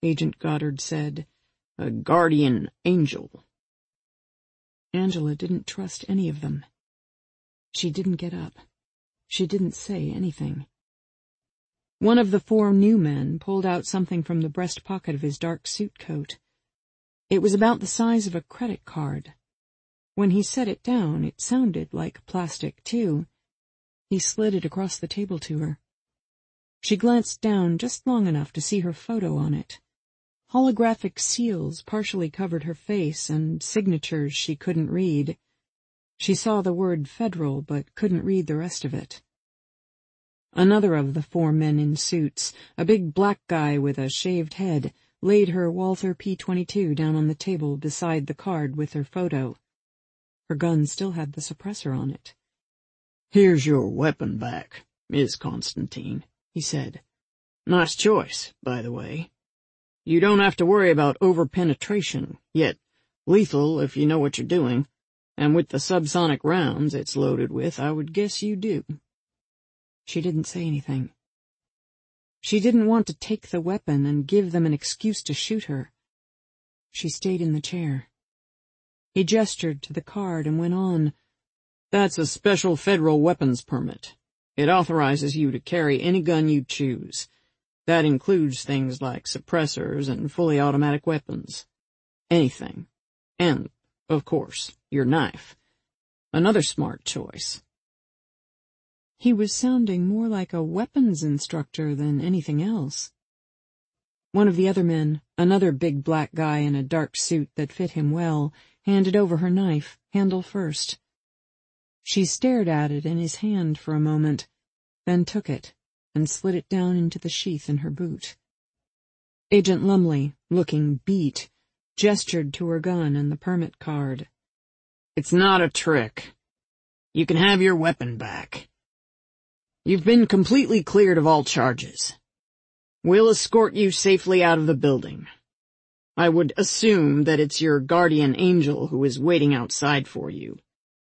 Agent Goddard said. "A guardian angel." Angela didn't trust any of them. She didn't get up. She didn't say anything. One of the 4 new men pulled out something from the breast pocket of his dark suit coat. It was about the size of a credit card. When he set it down, it sounded like plastic, too. He slid it across the table to her. She glanced down just long enough to see her photo on it. Holographic seals partially covered her face and signatures she couldn't read. She saw the word Federal but couldn't read the rest of it. Another of the 4 men in suits, a big black guy with a shaved head, laid her Walther P-22 down on the table beside the card with her photo. Her gun still had the suppressor on it. "Here's your weapon back, Ms. Constantine," he said. "Nice choice, by the way. You don't have to worry about over-penetration, yet lethal if you know what you're doing, and with the subsonic rounds it's loaded with, I would guess you do." She didn't say anything. She didn't want to take the weapon and give them an excuse to shoot her. She stayed in the chair. He gestured to the card and went on. "That's a special federal weapons permit. It authorizes you to carry any gun you choose. That includes things like suppressors and fully automatic weapons. Anything. And, of course, your knife. Another smart choice." He was sounding more like a weapons instructor than anything else. One of the other men, another big black guy in a dark suit that fit him well, handed over her knife, handle first. She stared at it in his hand for a moment, then took it and slid it down into the sheath in her boot. Agent Lumley, looking beat, gestured to her gun and the permit card. "It's not a trick. You can have your weapon back. You've been completely cleared of all charges. We'll escort you safely out of the building. I would assume that it's your guardian angel who is waiting outside for you."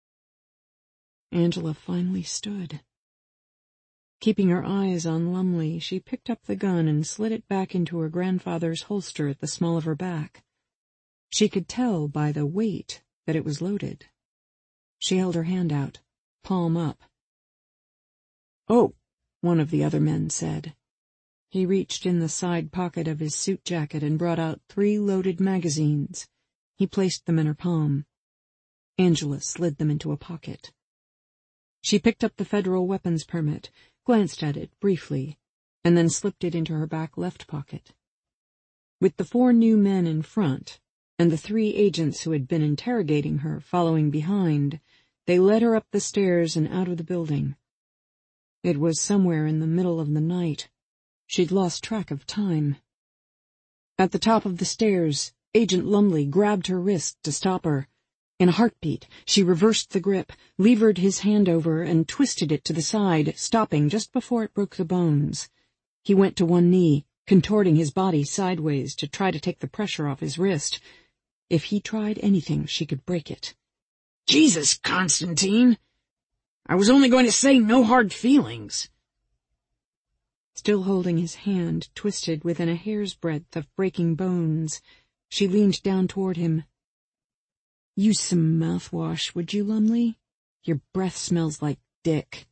Angela finally stood. Keeping her eyes on Lumley, she picked up the gun and slid it back into her grandfather's holster at the small of her back. She could tell by the weight that it was loaded. She held her hand out, palm up. "Oh," one of the other men said. He reached in the side pocket of his suit jacket and brought out 3 loaded magazines. He placed them in her palm. Angela slid them into a pocket. She picked up the federal weapons permit, glanced at it briefly, and then slipped it into her back left pocket. With the 4 new men in front, and the 3 agents who had been interrogating her following behind, they led her up the stairs and out of the building. It was somewhere in the middle of the night. She'd lost track of time. At the top of the stairs, Agent Lumley grabbed her wrist to stop her. In a heartbeat, she reversed the grip, levered his hand over, and twisted it to the side, stopping just before it broke the bones. He went to one knee, contorting his body sideways to try to take the pressure off his wrist. If he tried anything, she could break it. "Jesus, Constantine! I was only going to say no hard feelings." Still holding his hand twisted within a hair's breadth of breaking bones, she leaned down toward him. "Use some mouthwash, would you, Lumley? Your breath smells like dick."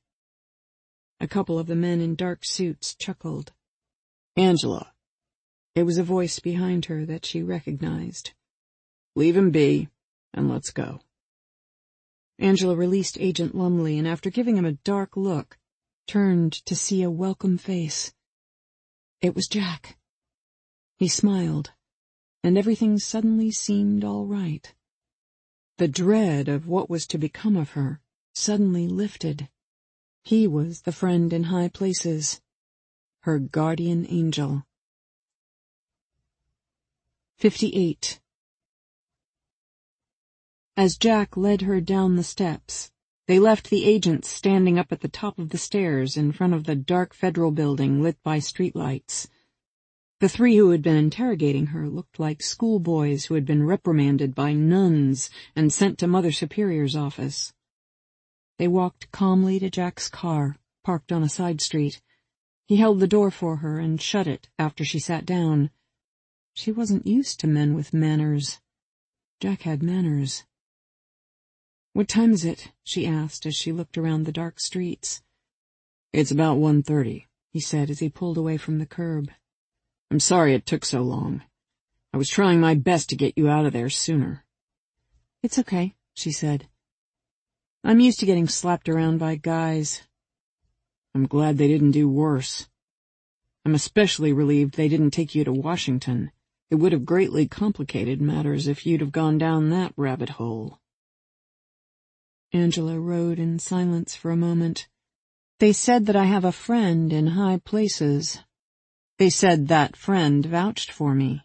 A couple of the men in dark suits chuckled. "Angela." It was a voice behind her that she recognized. "Leave him be, and let's go." Angela released Agent Lumley, and after giving him a dark look, turned to see a welcome face. It was Jack. He smiled, and everything suddenly seemed all right. The dread of what was to become of her suddenly lifted. He was the friend in high places, her guardian angel. 58. As Jack led her down the steps, they left the agents standing up at the top of the stairs in front of the dark federal building lit by streetlights. The 3 who had been interrogating her looked like schoolboys who had been reprimanded by nuns and sent to Mother Superior's office. They walked calmly to Jack's car, parked on a side street. He held the door for her and shut it after she sat down. She wasn't used to men with manners. Jack had manners. "What time is it?" she asked as she looked around the dark streets. "It's about 1:30, he said as he pulled away from the curb. "I'm sorry it took so long. I was trying my best to get you out of there sooner." "It's okay," she said. "I'm used to getting slapped around by guys." "I'm glad they didn't do worse. I'm especially relieved they didn't take you to Washington. It would have greatly complicated matters if you'd have gone down that rabbit hole." Angela rode in silence for a moment. "They said that I have a friend in high places. They said that friend vouched for me."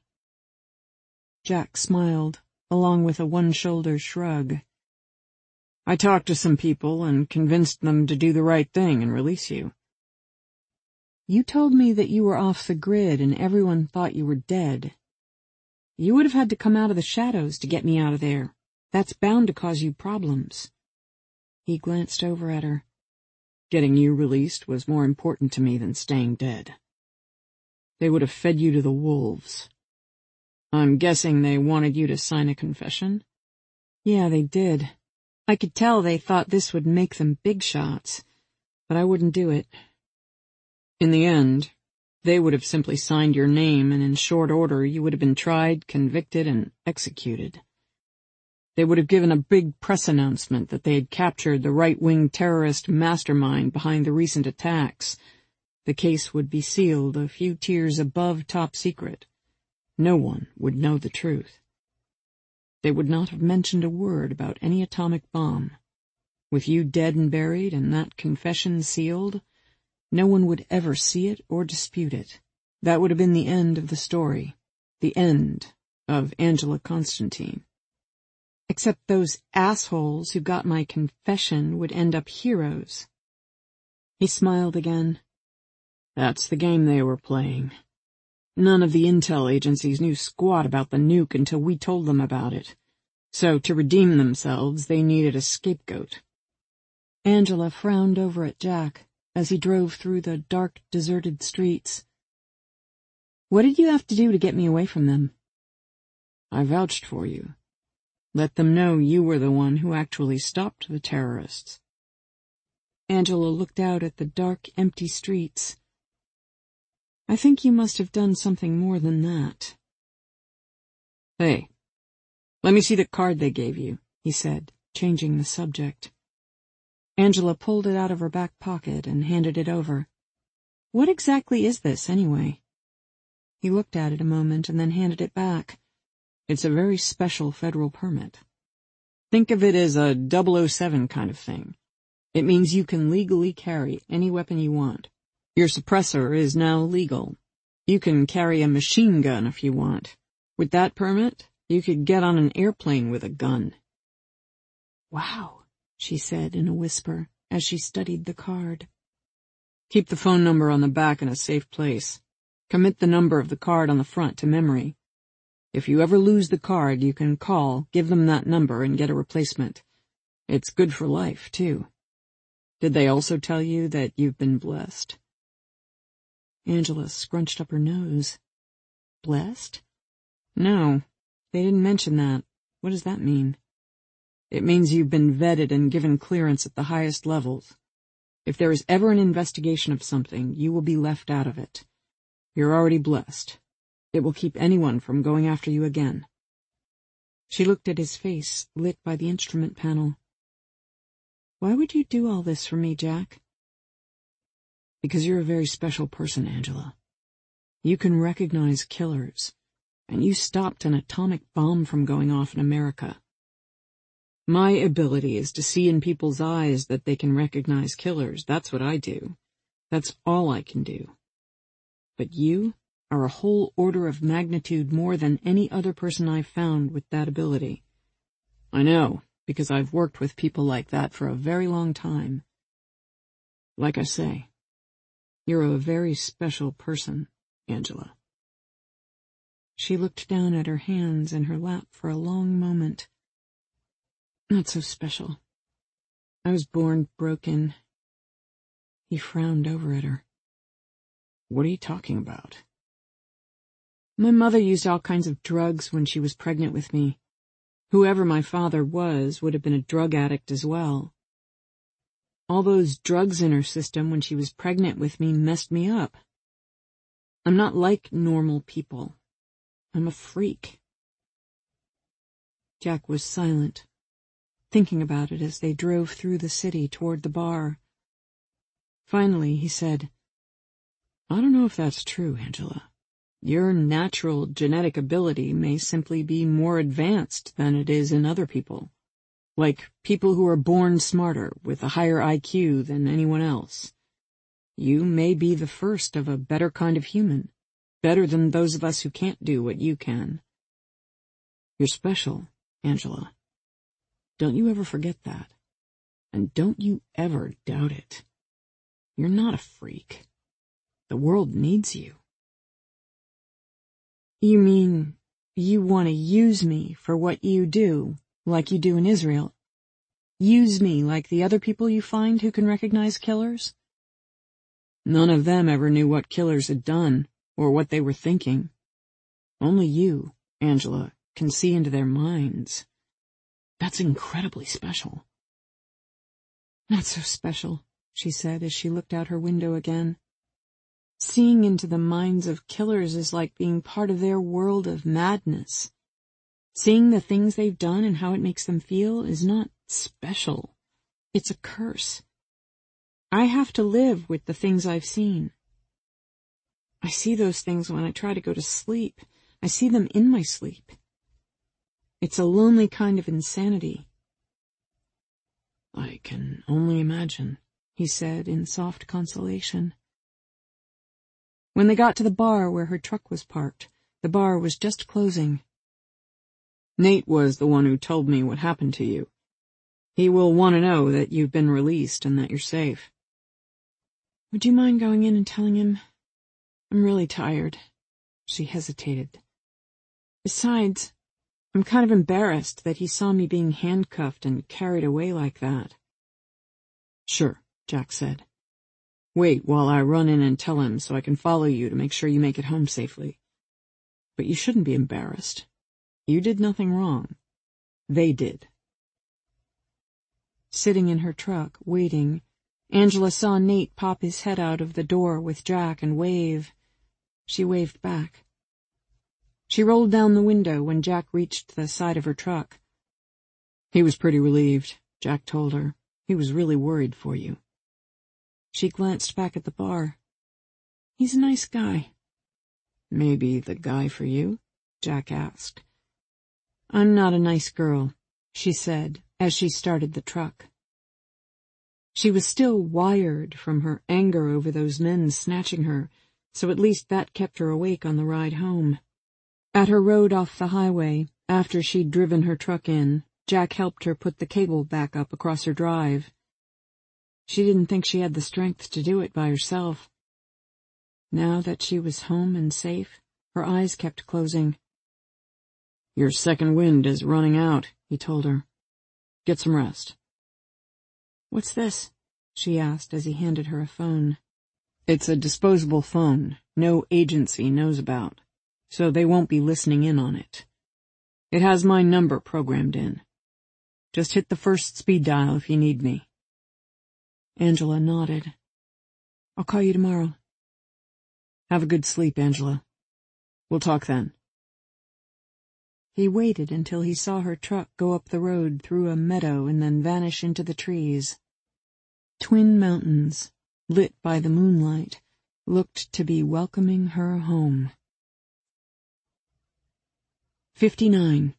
Jack smiled, along with a one-shoulder shrug. "I talked to some people and convinced them to do the right thing and release you." "You told me that you were off the grid and everyone thought you were dead. You would have had to come out of the shadows to get me out of there. That's bound to cause you problems." He glanced over at her. "Getting you released was more important to me than staying dead. They would have fed you to the wolves. I'm guessing they wanted you to sign a confession?" "Yeah, they did. I could tell they thought this would make them big shots, but I wouldn't do it." "In the end, they would have simply signed your name, and in short order you would have been tried, convicted, and executed. They would have given a big press announcement that they had captured the right-wing terrorist mastermind behind the recent attacks. The case would be sealed a few tiers above top secret. No one would know the truth. They would not have mentioned a word about any atomic bomb. With you dead and buried and that confession sealed, no one would ever see it or dispute it. That would have been the end of the story, the end of Angela Constantine. Except those assholes who got my confession would end up heroes." He smiled again. "That's the game they were playing. None of the intel agencies knew squat about the nuke until we told them about it. So to redeem themselves, they needed a scapegoat." Angela frowned over at Jack as he drove through the dark, deserted streets. "What did you have to do to get me away from them?" "I vouched for you. Let them know you were the one who actually stopped the terrorists." Angela looked out at the dark, empty streets. "I think you must have done something more than that." "Hey, let me see the card they gave you," he said, changing the subject. Angela pulled it out of her back pocket and handed it over. "What exactly is this, anyway?" He looked at it a moment and then handed it back. "It's a very special federal permit. Think of it as a 007 kind of thing. It means you can legally carry any weapon you want. Your suppressor is now legal. You can carry a machine gun if you want. With that permit, you could get on an airplane with a gun." "Wow," she said in a whisper as she studied the card. "Keep the phone number on the back in a safe place. Commit the number of the card on the front to memory. If you ever lose the card, you can call, give them that number, and get a replacement. It's good for life, too. Did they also tell you that you've been blessed?" Angela scrunched up her nose. "Blessed?" "No, they didn't mention that. What does that mean?" "It means you've been vetted and given clearance at the highest levels. If there is ever an investigation of something, you will be left out of it. You're already blessed. It will keep anyone from going after you again." She looked at his face, lit by the instrument panel. "Why would you do all this for me, Jack?" "Because you're a very special person, Angela. You can recognize killers, and you stopped an atomic bomb from going off in America. My ability is to see in people's eyes that they can recognize killers. That's what I do. That's all I can do. But you are a whole order of magnitude more than any other person I've found with that ability. I know, because I've worked with people like that for a very long time. Like I say, you're a very special person, Angela." She looked down at her hands in her lap for a long moment. "Not so special. I was born broken." He frowned over at her. "What are you talking about?" My mother used all kinds of drugs when she was pregnant with me. Whoever my father was would have been a drug addict as well. All those drugs in her system when she was pregnant with me messed me up. I'm not like normal people. I'm a freak." Jack was silent, thinking about it as they drove through the city toward the bar. Finally, he said, "I don't know if that's true, Angela. Your natural genetic ability may simply be more advanced than it is in other people, like people who are born smarter, with a higher IQ than anyone else. You may be the first of a better kind of human, better than those of us who can't do what you can. You're special, Angela. Don't you ever forget that, and don't you ever doubt it. You're not a freak. The world needs you." "You mean you want to use me for what you do, like you do in Israel? Use me like the other people you find who can recognize killers?" "None of them ever knew what killers had done, or what they were thinking. Only you, Angela, can see into their minds. That's incredibly special." "Not so special," she said as she looked out her window again. "Seeing into the minds of killers is like being part of their world of madness. Seeing the things they've done and how it makes them feel is not special. It's a curse. I have to live with the things I've seen. I see those things when I try to go to sleep. I see them in my sleep. It's a lonely kind of insanity." "I can only imagine," he said in soft consolation. When they got to the bar where her truck was parked, the bar was just closing. "Nate was the one who told me what happened to you. He will want to know that you've been released and that you're safe." "Would you mind going in and telling him? I'm really tired." She hesitated. "Besides, I'm kind of embarrassed that he saw me being handcuffed and carried away like that." "Sure," Jack said. "Wait while I run in and tell him so I can follow you to make sure you make it home safely. But you shouldn't be embarrassed. You did nothing wrong. They did." Sitting in her truck, waiting, Angela saw Nate pop his head out of the door with Jack and wave. She waved back. She rolled down the window when Jack reached the side of her truck. "He was pretty relieved," Jack told her. "He was really worried for you." She glanced back at the bar. "He's a nice guy." "Maybe the guy for you?" Jack asked. "I'm not a nice girl," she said as she started the truck. She was still wired from her anger over those men snatching her, so at least that kept her awake on the ride home. At her road off the highway, after she'd driven her truck in, Jack helped her put the cable back up across her drive. She didn't think she had the strength to do it by herself. Now that she was home and safe, her eyes kept closing. "Your second wind is running out," he told her. "Get some rest." "What's this?" she asked as he handed her a phone. "It's a disposable phone no agency knows about, so they won't be listening in on it. It has my number programmed in. Just hit the first speed dial if you need me." Angela nodded. "I'll call you tomorrow." "Have a good sleep, Angela. We'll talk then." He waited until he saw her truck go up the road through a meadow and then vanish into the trees. Twin mountains, lit by the moonlight, looked to be welcoming her home. 59.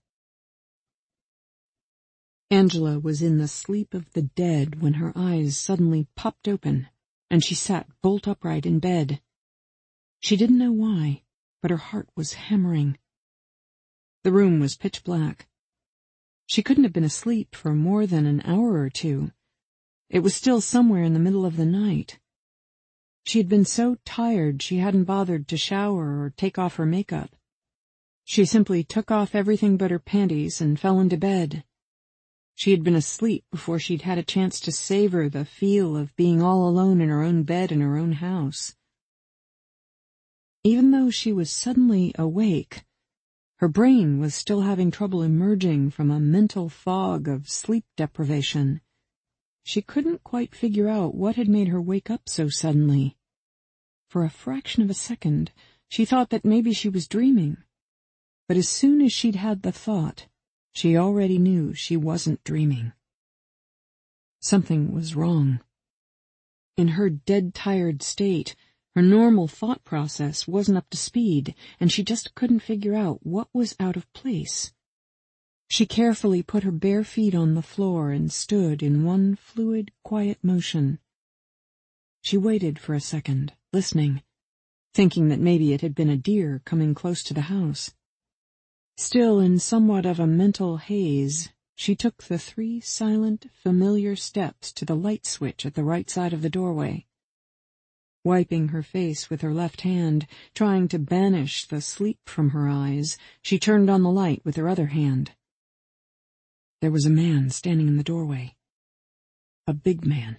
Angela was in the sleep of the dead when her eyes suddenly popped open, and she sat bolt upright in bed. She didn't know why, but her heart was hammering. The room was pitch black. She couldn't have been asleep for more than an hour or two. It was still somewhere in the middle of the night. She had been so tired she hadn't bothered to shower or take off her makeup. She simply took off everything but her panties and fell into bed. She had been asleep before she'd had a chance to savor the feel of being all alone in her own bed in her own house. Even though she was suddenly awake, her brain was still having trouble emerging from a mental fog of sleep deprivation. She couldn't quite figure out what had made her wake up so suddenly. For a fraction of a second, she thought that maybe she was dreaming. But as soon as she'd had the thought, she already knew she wasn't dreaming. Something was wrong. In her dead-tired state, her normal thought process wasn't up to speed, and she just couldn't figure out what was out of place. She carefully put her bare feet on the floor and stood in one fluid, quiet motion. She waited for a second, listening, thinking that maybe it had been a deer coming close to the house. Still in somewhat of a mental haze, she took the 3 silent, familiar steps to the light switch at the right side of the doorway. Wiping her face with her left hand, trying to banish the sleep from her eyes, she turned on the light with her other hand. There was a man standing in the doorway. A big man.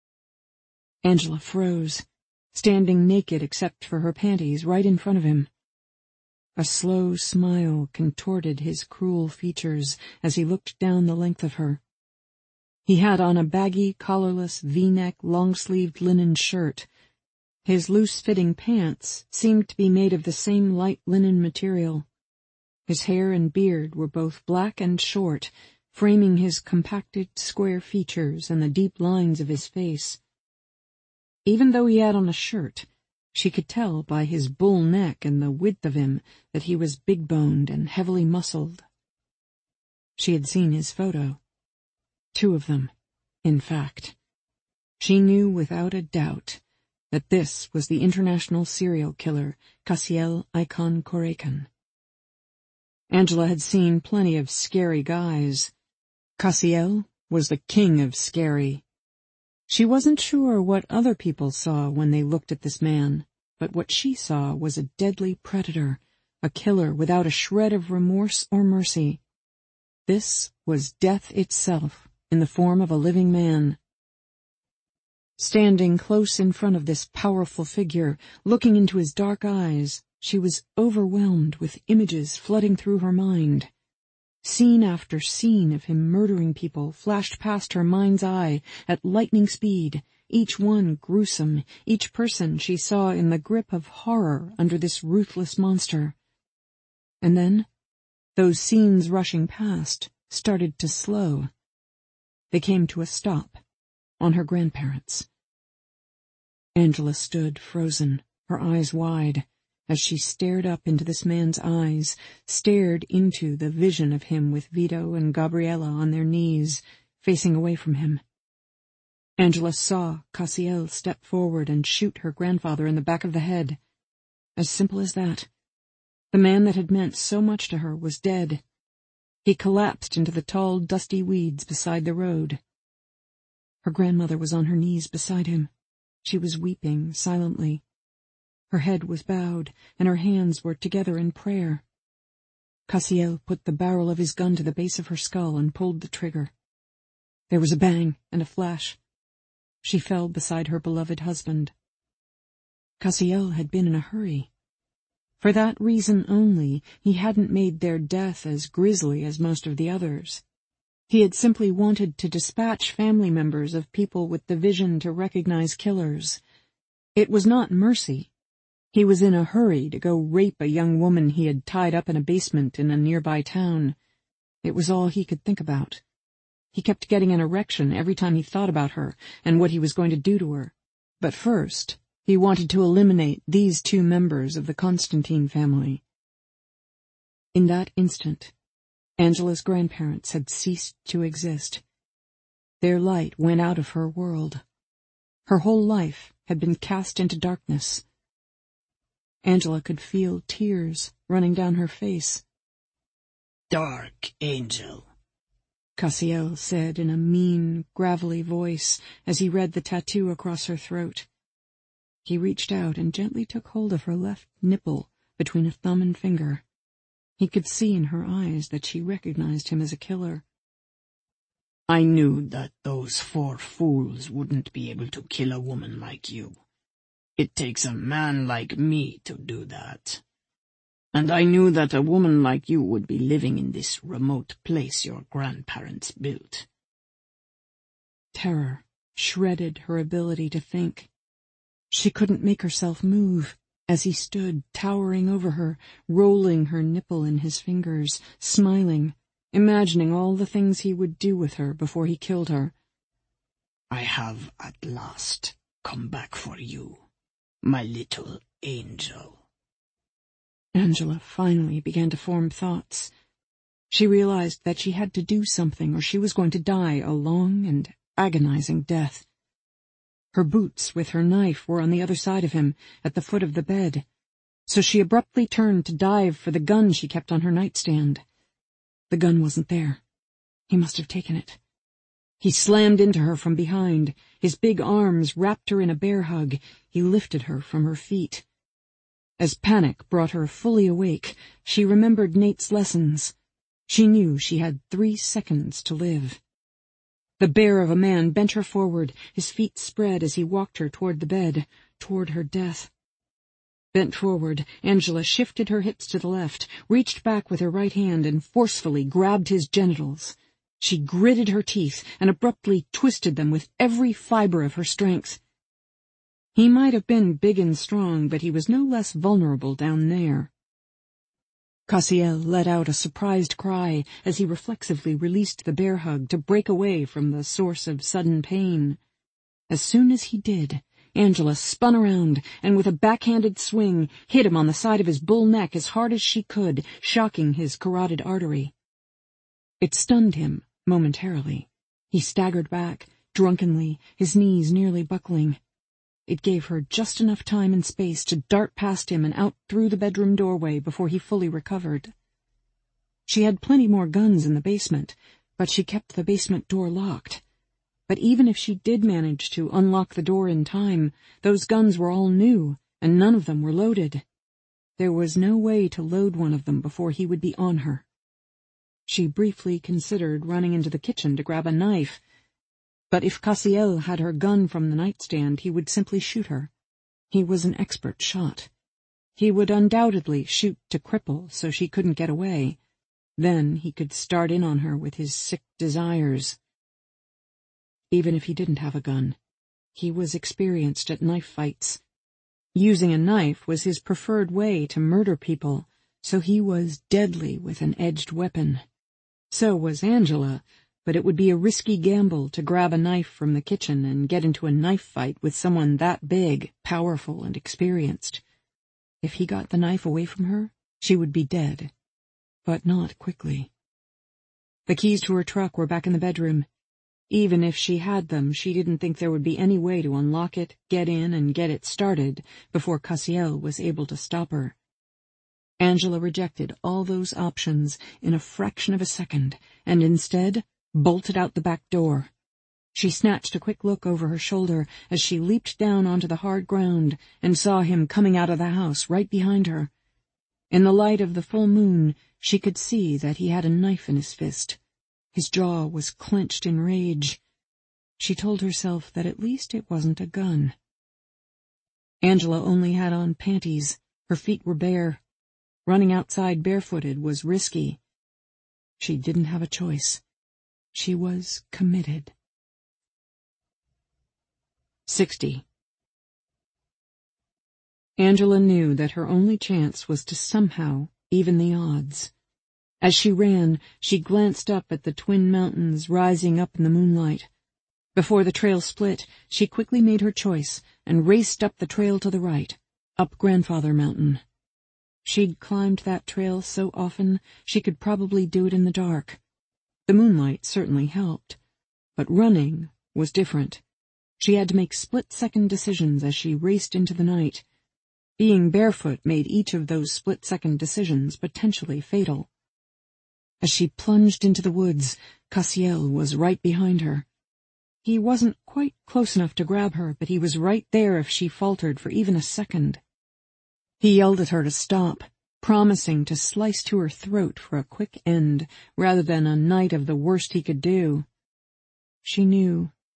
Angela froze, standing naked except for her panties right in front of him. A slow smile contorted his cruel features as he looked down the length of her. He had on a baggy, collarless, V-neck, long-sleeved linen shirt. His loose-fitting pants seemed to be made of the same light linen material. His hair and beard were both black and short, framing his compacted, square features and the deep lines of his face. Even though he had on a shirt, she could tell by his bull neck and the width of him that he was big-boned and heavily muscled. She had seen his photo. 2 of them, in fact. She knew without a doubt that this was the international serial killer, Kassiel Ikon Korekan. Angela had seen plenty of scary guys. Kassiel was the king of scary. She wasn't sure what other people saw when they looked at this man, but what she saw was a deadly predator, a killer without a shred of remorse or mercy. This was death itself, in the form of a living man. Standing close in front of this powerful figure, looking into his dark eyes, she was overwhelmed with images flooding through her mind. Scene after scene of him murdering people flashed past her mind's eye at lightning speed, each one gruesome, each person she saw in the grip of horror under this ruthless monster. And then, those scenes rushing past started to slow. They came to a stop on her grandparents. Angela stood frozen, her eyes wide, as she stared up into this man's eyes, stared into the vision of him with Vito and Gabriella on their knees, facing away from him. Angela saw Kassiel step forward and shoot her grandfather in the back of the head. As simple as that. The man that had meant so much to her was dead. He collapsed into the tall, dusty weeds beside the road. Her grandmother was on her knees beside him. She was weeping silently. Her head was bowed, and her hands were together in prayer. Kassiel put the barrel of his gun to the base of her skull and pulled the trigger. There was a bang and a flash. She fell beside her beloved husband. Kassiel had been in a hurry. For that reason only, he hadn't made their death as grisly as most of the others. He had simply wanted to dispatch family members of people with the vision to recognize killers. It was not mercy. He was in a hurry to go rape a young woman he had tied up in a basement in a nearby town. It was all he could think about. He kept getting an erection every time he thought about her and what he was going to do to her. But first, he wanted to eliminate these 2 members of the Constantine family. In that instant, Angela's grandparents had ceased to exist. Their light went out of her world. Her whole life had been cast into darkness. Angela could feel tears running down her face. "Dark Angel," Kassiel said in a mean, gravelly voice as he read the tattoo across her throat. He reached out and gently took hold of her left nipple between a thumb and finger. He could see in her eyes that she recognized him as a killer. "I knew that those 4 fools wouldn't be able to kill a woman like you. It takes a man like me to do that. And I knew that a woman like you would be living in this remote place your grandparents built." Terror shredded her ability to think. She couldn't make herself move as he stood towering over her, rolling her nipple in his fingers, smiling, imagining all the things he would do with her before he killed her. "I have at last come back for you, my little angel." Angela finally began to form thoughts. She realized that she had to do something or she was going to die a long and agonizing death. Her boots with her knife were on the other side of him, at the foot of the bed, so she abruptly turned to dive for the gun she kept on her nightstand. The gun wasn't there. He must have taken it. He slammed into her from behind. His big arms wrapped her in a bear hug. He lifted her from her feet. As panic brought her fully awake, she remembered Nate's lessons. She knew she had 3 seconds to live. The bear of a man bent her forward, his feet spread as he walked her toward the bed, toward her death. Bent forward, Angela shifted her hips to the left, reached back with her right hand and forcefully grabbed his genitals. She gritted her teeth and abruptly twisted them with every fiber of her strength. He might have been big and strong, but he was no less vulnerable down there. Cassiel let out a surprised cry as he reflexively released the bear hug to break away from the source of sudden pain. As soon as he did, Angela spun around and with a backhanded swing hit him on the side of his bull neck as hard as she could, shocking his carotid artery. It stunned him momentarily. He staggered back, drunkenly, his knees nearly buckling. It gave her just enough time and space to dart past him and out through the bedroom doorway before he fully recovered. She had plenty more guns in the basement, but she kept the basement door locked. But even if she did manage to unlock the door in time, those guns were all new, and none of them were loaded. There was no way to load one of them before he would be on her. She briefly considered running into the kitchen to grab a knife, but if Cassiel had her gun from the nightstand, he would simply shoot her. He was an expert shot. He would undoubtedly shoot to cripple so she couldn't get away. Then he could start in on her with his sick desires. Even if he didn't have a gun, he was experienced at knife fights. Using a knife was his preferred way to murder people, so he was deadly with an edged weapon. So was Angela, but it would be a risky gamble to grab a knife from the kitchen and get into a knife fight with someone that big, powerful, and experienced. If he got the knife away from her, she would be dead. But not quickly. The keys to her truck were back in the bedroom. Even if she had them, she didn't think there would be any way to unlock it, get in, and get it started before Cassiel was able to stop her. Angela rejected all those options in a fraction of a second, and instead bolted out the back door. She snatched a quick look over her shoulder as she leaped down onto the hard ground and saw him coming out of the house right behind her. In the light of the full moon, she could see that he had a knife in his fist. His jaw was clenched in rage. She told herself that at least it wasn't a gun. Angela only had on panties. Her feet were bare. Running outside barefooted was risky. She didn't have a choice. She was committed. 60. Angela knew that her only chance was to somehow even the odds. As she ran, she glanced up at the twin mountains rising up in the moonlight. Before the trail split, she quickly made her choice and raced up the trail to the right, up Grandfather Mountain. She'd climbed that trail so often she could probably do it in the dark. The moonlight certainly helped, but running was different. She had to make split-second decisions as she raced into the night. Being barefoot made each of those split-second decisions potentially fatal. As she plunged into the woods, Cassiel was right behind her. He wasn't quite close enough to grab her, but he was right there if she faltered for even a second. He yelled at her to stop, promising to slice to her throat for a quick end rather than a night of the worst he could do. She knew,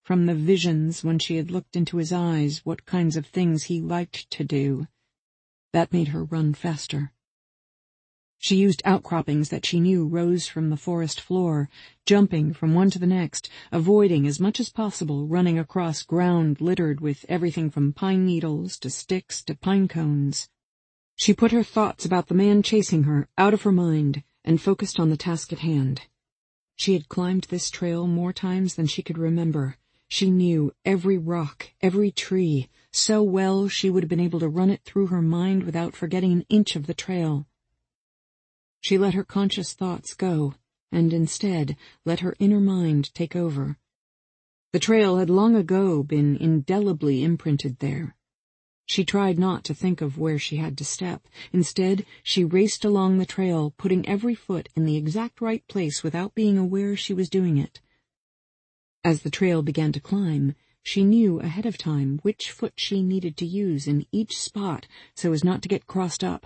from the visions when she had looked into his eyes what kinds of things he liked to do. That made her run faster. She used outcroppings that she knew rose from the forest floor, jumping from one to the next, avoiding as much as possible running across ground littered with everything from pine needles to sticks to pine cones. She put her thoughts about the man chasing her out of her mind and focused on the task at hand. She had climbed this trail more times than she could remember. She knew every rock, every tree, so well she would have been able to run it through her mind without forgetting an inch of the trail. She let her conscious thoughts go, and instead let her inner mind take over. The trail had long ago been indelibly imprinted there. She tried not to think of where she had to step. Instead, she raced along the trail, putting every foot in the exact right place without being aware she was doing it. As the trail began to climb, she knew ahead of time which foot she needed to use in each spot so as not to get crossed up.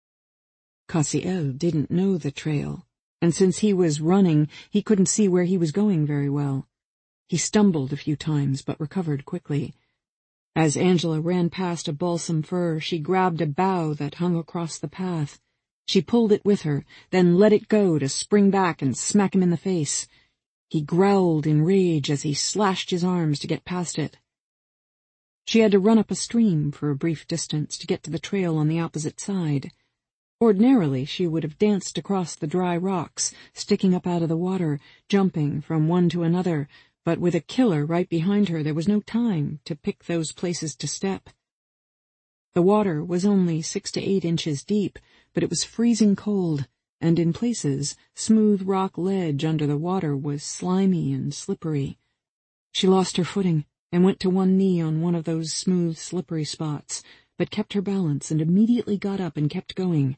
Cassiel didn't know the trail, and since he was running, he couldn't see where he was going very well. He stumbled a few times, but recovered quickly. As Angela ran past a balsam fir, she grabbed a bough that hung across the path. She pulled it with her, then let it go to spring back and smack him in the face. He growled in rage as he slashed his arms to get past it. She had to run up a stream for a brief distance to get to the trail on the opposite side. Ordinarily, she would have danced across the dry rocks, sticking up out of the water, jumping from one to another, but with a killer right behind her, there was no time to pick those places to step. The water was only 6 to 8 inches deep, but it was freezing cold, and in places, smooth rock ledge under the water was slimy and slippery. She lost her footing and went to one knee on one of those smooth, slippery spots, but kept her balance and immediately got up and kept going.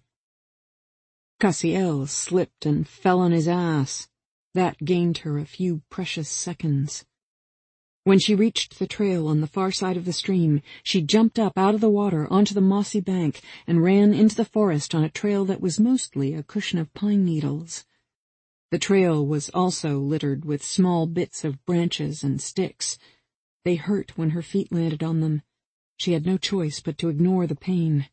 Cassiel slipped and fell on his ass. That gained her a few precious seconds. When she reached the trail on the far side of the stream, she jumped up out of the water onto the mossy bank and ran into the forest on a trail that was mostly a cushion of pine needles. The trail was also littered with small bits of branches and sticks. They hurt when her feet landed on them. She had no choice but to ignore the pain.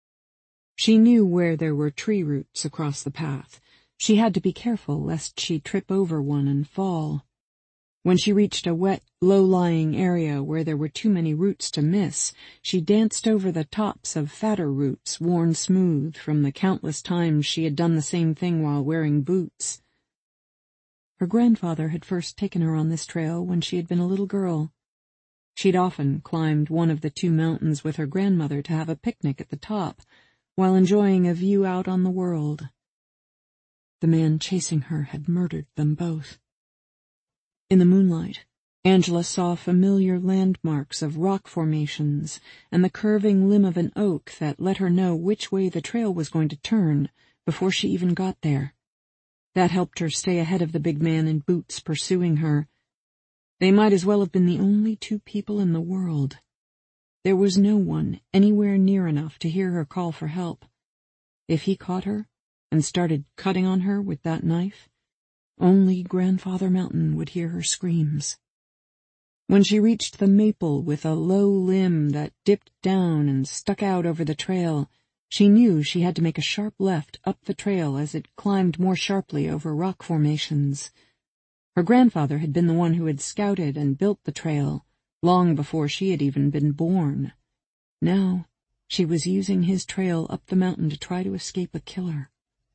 She knew where there were tree roots across the path. She had to be careful lest she trip over one and fall. When she reached a wet, low-lying area where there were too many roots to miss, she danced over the tops of fatter roots worn smooth from the countless times she had done the same thing while wearing boots. Her grandfather had first taken her on this trail when she had been a little girl. She'd often climbed one of the 2 mountains with her grandmother to have a picnic at the top, while enjoying a view out on the world. The man chasing her had murdered them both. In the moonlight, Angela saw familiar landmarks of rock formations and the curving limb of an oak that let her know which way the trail was going to turn before she even got there. That helped her stay ahead of the big man in boots pursuing her. They might as well have been the only 2 people in the world. There was no one anywhere near enough to hear her call for help. If he caught her and started cutting on her with that knife, only Grandfather Mountain would hear her screams. When she reached the maple with a low limb that dipped down and stuck out over the trail, she knew she had to make a sharp left up the trail as it climbed more sharply over rock formations. Her grandfather had been the one who had scouted and built the trail, long before she had even been born. Now, she was using his trail up the mountain to try to escape a killer.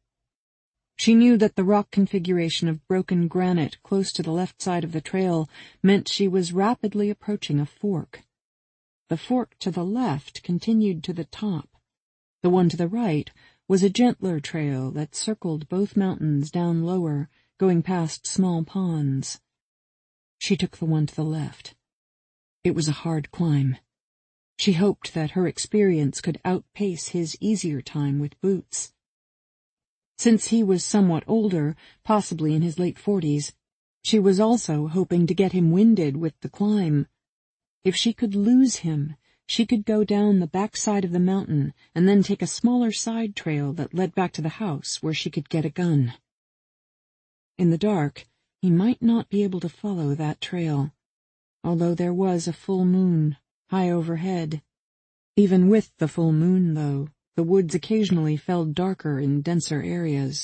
She knew that the rock configuration of broken granite close to the left side of the trail meant she was rapidly approaching a fork. The fork to the left continued to the top. The one to the right was a gentler trail that circled both mountains down lower, going past small ponds. She took the one to the left. It was a hard climb. She hoped that her experience could outpace his easier time with boots. Since he was somewhat older, possibly in his late 40s, she was also hoping to get him winded with the climb. If she could lose him, she could go down the back side of the mountain and then take a smaller side trail that led back to the house where she could get a gun. In the dark, he might not be able to follow that trail. although there was a full moon high overhead. Even with the full moon, though, the woods occasionally fell darker in denser areas.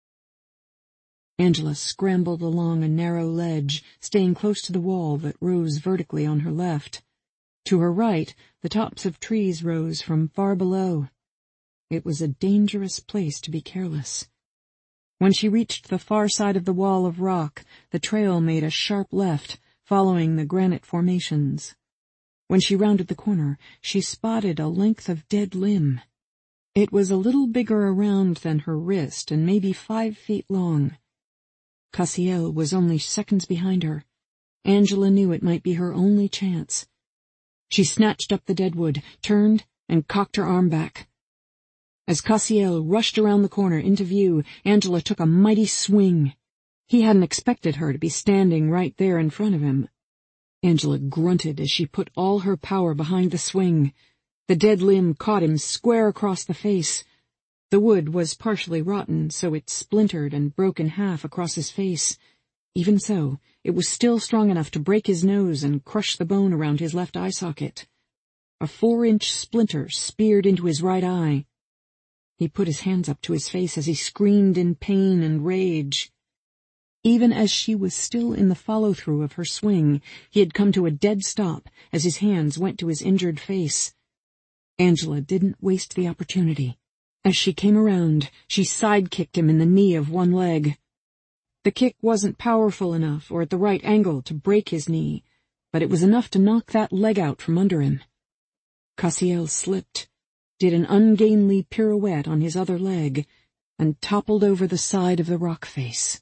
Angela scrambled along a narrow ledge, staying close to the wall that rose vertically on her left. To her right, the tops of trees rose from far below. It was a dangerous place to be careless. When she reached the far side of the wall of rock, the trail made a sharp left, following the granite formations. When she rounded the corner, she spotted a length of dead limb. It was a little bigger around than her wrist and maybe 5 feet long. Cassiel was only seconds behind her. Angela knew it might be her only chance. She snatched up the deadwood, turned, and cocked her arm back. As Cassiel rushed around the corner into view, Angela took a mighty swing. He hadn't expected her to be standing right there in front of him. Angela grunted as she put all her power behind the swing. The dead limb caught him square across the face. The wood was partially rotten, so it splintered and broke in half across his face. Even so, it was still strong enough to break his nose and crush the bone around his left eye socket. A 4-inch splinter speared into his right eye. He put his hands up to his face as he screamed in pain and rage. Even as she was still in the follow-through of her swing, he had come to a dead stop as his hands went to his injured face. Angela didn't waste the opportunity. As she came around, she side-kicked him in the knee of one leg. The kick wasn't powerful enough or at the right angle to break his knee, but it was enough to knock that leg out from under him. Cassiel slipped, did an ungainly pirouette on his other leg, and toppled over the side of the rock face.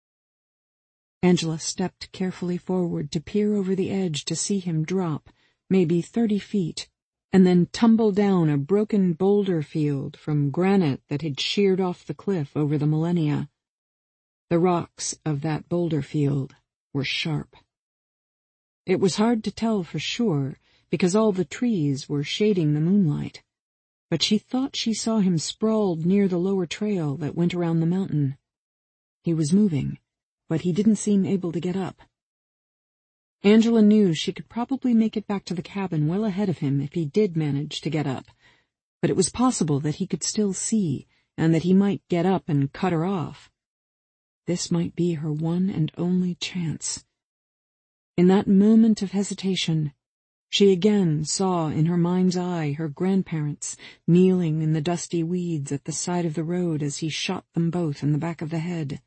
Angela stepped carefully forward to peer over the edge to see him drop, maybe 30 feet, and then tumble down a broken boulder field from granite that had sheared off the cliff over the millennia. The rocks of that boulder field were sharp. It was hard to tell for sure, because all the trees were shading the moonlight, but she thought she saw him sprawled near the lower trail that went around the mountain. He was moving, but he didn't seem able to get up. Angela knew she could probably make it back to the cabin well ahead of him if he did manage to get up, but it was possible that he could still see, and that he might get up and cut her off. This might be her one and only chance. In that moment of hesitation, she again saw in her mind's eye her grandparents kneeling in the dusty weeds at the side of the road as he shot them both in the back of the head.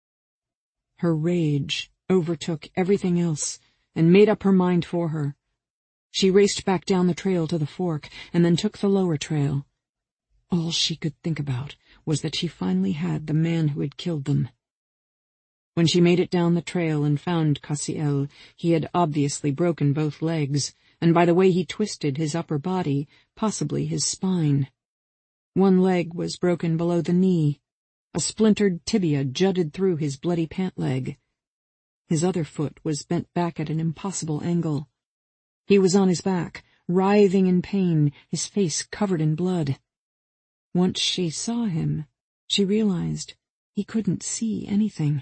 Her rage overtook everything else and made up her mind for her. She raced back down the trail to the fork and then took the lower trail. All she could think about was that she finally had the man who had killed them. When she made it down the trail and found Cassiel, he had obviously broken both legs, and by the way he twisted his upper body, possibly his spine. One leg was broken below the knee. A splintered tibia jutted through his bloody pant leg. His other foot was bent back at an impossible angle. He was on his back, writhing in pain, his face covered in blood. Once she saw him, she realized he couldn't see anything.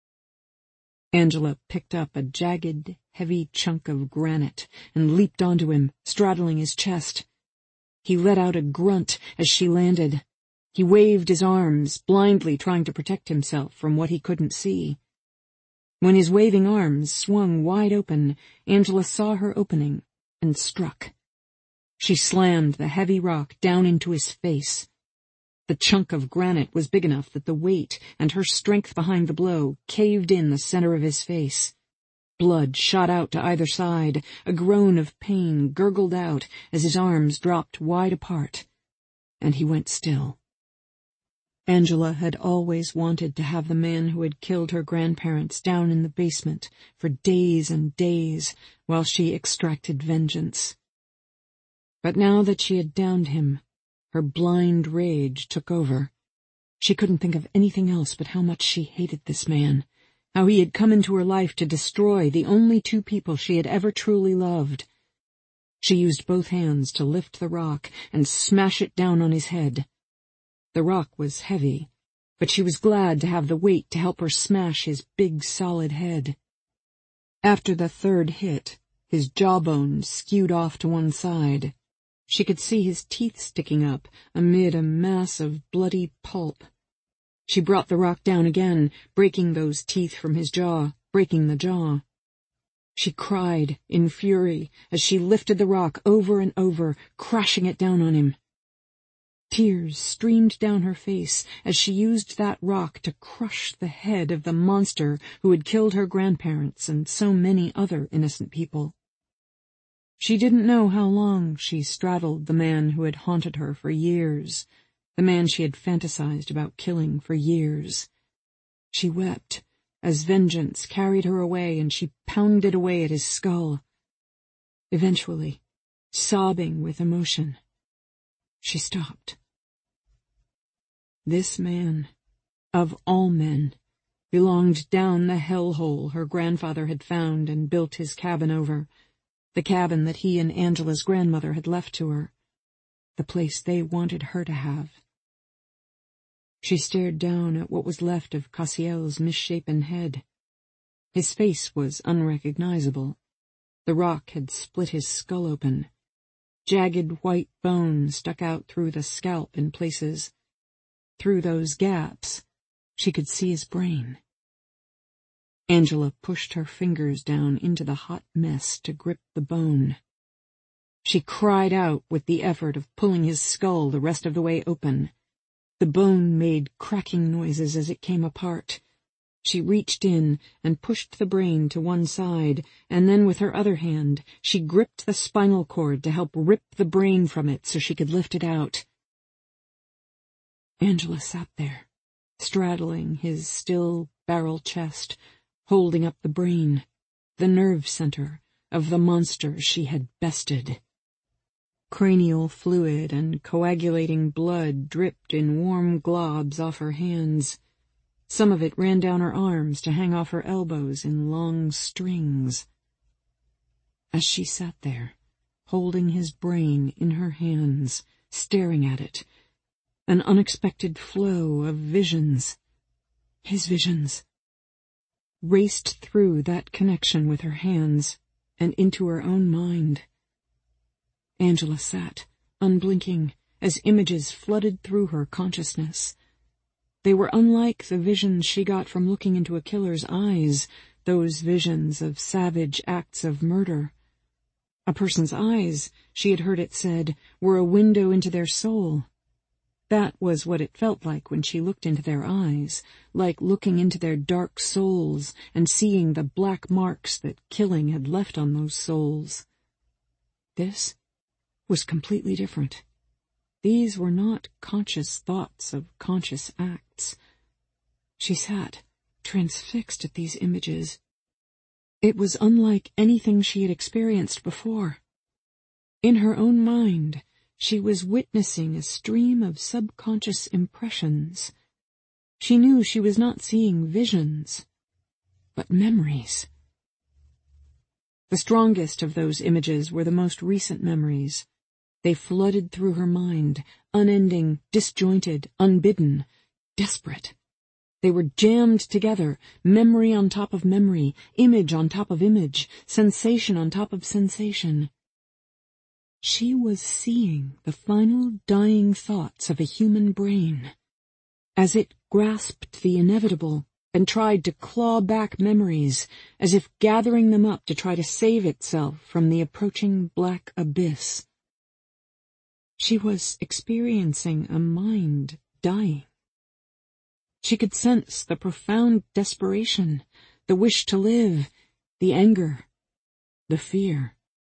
Angela picked up a jagged, heavy chunk of granite and leaped onto him, straddling his chest. He let out a grunt as she landed. He waved his arms, blindly trying to protect himself from what he couldn't see. When his waving arms swung wide open, Angela saw her opening and struck. She slammed the heavy rock down into his face. The chunk of granite was big enough that the weight and her strength behind the blow caved in the center of his face. Blood shot out to either side. A groan of pain gurgled out as his arms dropped wide apart, and he went still. Angela had always wanted to have the man who had killed her grandparents down in the basement for days and days while she extracted vengeance. But now that she had downed him, her blind rage took over. She couldn't think of anything else but how much she hated this man, how he had come into her life to destroy the only two people she had ever truly loved. She used both hands to lift the rock and smash it down on his head. The rock was heavy, but she was glad to have the weight to help her smash his big, solid head. After the third hit, his jawbone skewed off to one side. She could see his teeth sticking up amid a mass of bloody pulp. She brought the rock down again, breaking those teeth from his jaw, breaking the jaw. She cried in fury as she lifted the rock over and over, crashing it down on him. Tears streamed down her face as she used that rock to crush the head of the monster who had killed her grandparents and so many other innocent people. She didn't know how long she straddled the man who had haunted her for years, the man she had fantasized about killing for years. She wept as vengeance carried her away and she pounded away at his skull. Eventually, sobbing with emotion, she stopped. This man, of all men, belonged down the hellhole her grandfather had found and built his cabin over, the cabin that he and Angela's grandmother had left to her, the place they wanted her to have. She stared down at what was left of Cassiel's misshapen head. His face was unrecognizable. The rock had split his skull open. Jagged white bone stuck out through the scalp in places. Through those gaps, she could see his brain. Angela pushed her fingers down into the hot mess to grip the bone. She cried out with the effort of pulling his skull the rest of the way open. The bone made cracking noises as it came apart. She reached in and pushed the brain to one side, and then with her other hand, she gripped the spinal cord to help rip the brain from it so she could lift it out. Angela sat there, straddling his still barrel chest, holding up the brain, the nerve center of the monster she had bested. Cranial fluid and coagulating blood dripped in warm globs off her hands. Some of it ran down her arms to hang off her elbows in long strings. As she sat there, holding his brain in her hands, staring at it, an unexpected flow of visions, his visions, raced through that connection with her hands and into her own mind. Angela sat, unblinking, as images flooded through her consciousness. They were unlike the visions she got from looking into a killer's eyes, those visions of savage acts of murder. A person's eyes, she had heard it said, were a window into their soul. That was what it felt like when she looked into their eyes, like looking into their dark souls and seeing the black marks that killing had left on those souls. This was completely different. These were not conscious thoughts of conscious acts. She sat, transfixed at these images. It was unlike anything she had experienced before. In her own mind, she was witnessing a stream of subconscious impressions. She knew she was not seeing visions, but memories. The strongest of those images were the most recent memories. They flooded through her mind, unending, disjointed, unbidden, desperate. They were jammed together, memory on top of memory, image on top of image, sensation on top of sensation. She was seeing the final dying thoughts of a human brain. As it grasped the inevitable and tried to claw back memories, as if gathering them up to try to save itself from the approaching black abyss. She was experiencing a mind dying. She could sense the profound desperation, the wish to live, the anger, the fear.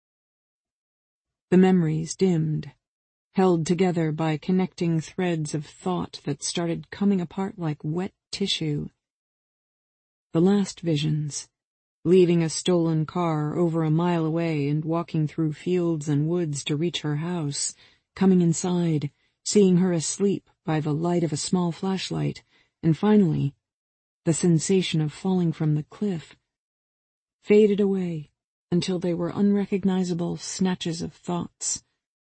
The memories dimmed, held together by connecting threads of thought that started coming apart like wet tissue. The last visions, leaving a stolen car over a mile away and walking through fields and woods to reach her house, coming inside, seeing her asleep by the light of a small flashlight, and finally, the sensation of falling from the cliff, faded away until they were unrecognizable snatches of thoughts.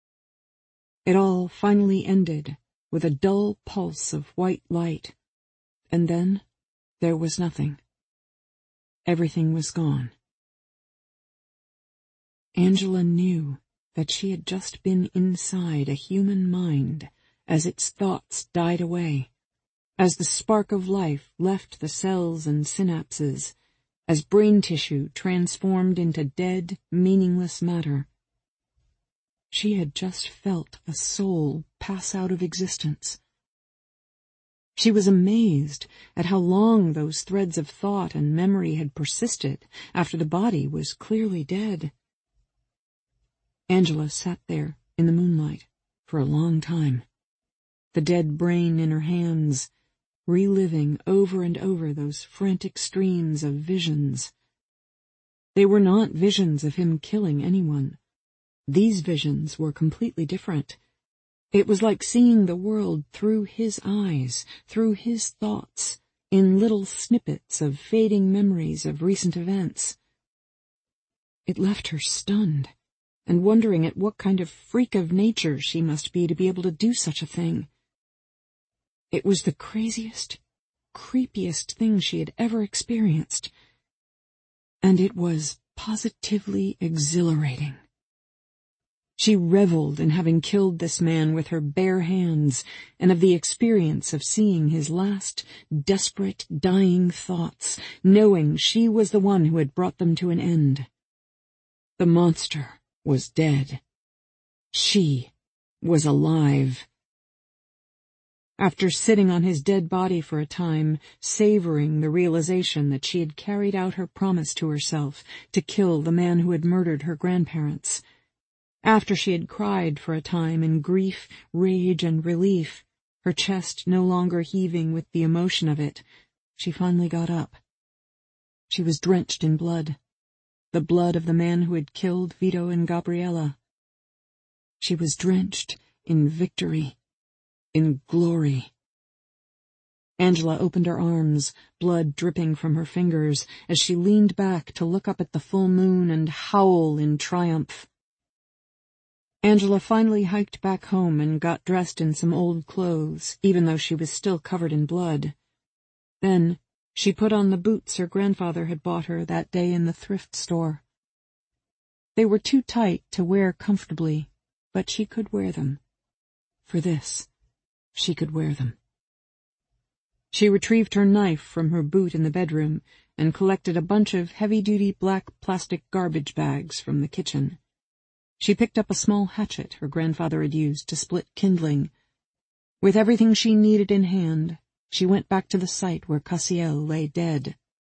It all finally ended with a dull pulse of white light, and then there was nothing. Everything was gone. Angela knew that she had just been inside a human mind as its thoughts died away, as the spark of life left the cells and synapses, as brain tissue transformed into dead, meaningless matter. She had just felt a soul pass out of existence. She was amazed at how long those threads of thought and memory had persisted after the body was clearly dead. Angela sat there in the moonlight for a long time, the dead brain in her hands, reliving over and over those frantic streams of visions. They were not visions of him killing anyone. These visions were completely different. It was like seeing the world through his eyes, through his thoughts, in little snippets of fading memories of recent events. It left her stunned, and wondering at what kind of freak of nature she must be to be able to do such a thing. It was the craziest, creepiest thing she had ever experienced, and it was positively exhilarating. She reveled in having killed this man with her bare hands, and of the experience of seeing his last, desperate, dying thoughts, knowing she was the one who had brought them to an end. The monster was dead. She was alive. After sitting on his dead body for a time, savoring the realization that she had carried out her promise to herself to kill the man who had murdered her grandparents, after she had cried for a time in grief, rage, and relief, her chest no longer heaving with the emotion of it, she finally got up. She was drenched in blood, the blood of the man who had killed Vito and Gabriella. She was drenched in victory, in glory. Angela opened her arms, blood dripping from her fingers, as she leaned back to look up at the full moon and howl in triumph. Angela finally hiked back home and got dressed in some old clothes, even though she was still covered in blood. Then she put on the boots her grandfather had bought her that day in the thrift store. They were too tight to wear comfortably, but she could wear them. For this, she could wear them. She retrieved her knife from her boot in the bedroom and collected a bunch of heavy-duty black plastic garbage bags from the kitchen. She picked up a small hatchet her grandfather had used to split kindling. With everything she needed in hand, she went back to the site where Cassiel lay dead.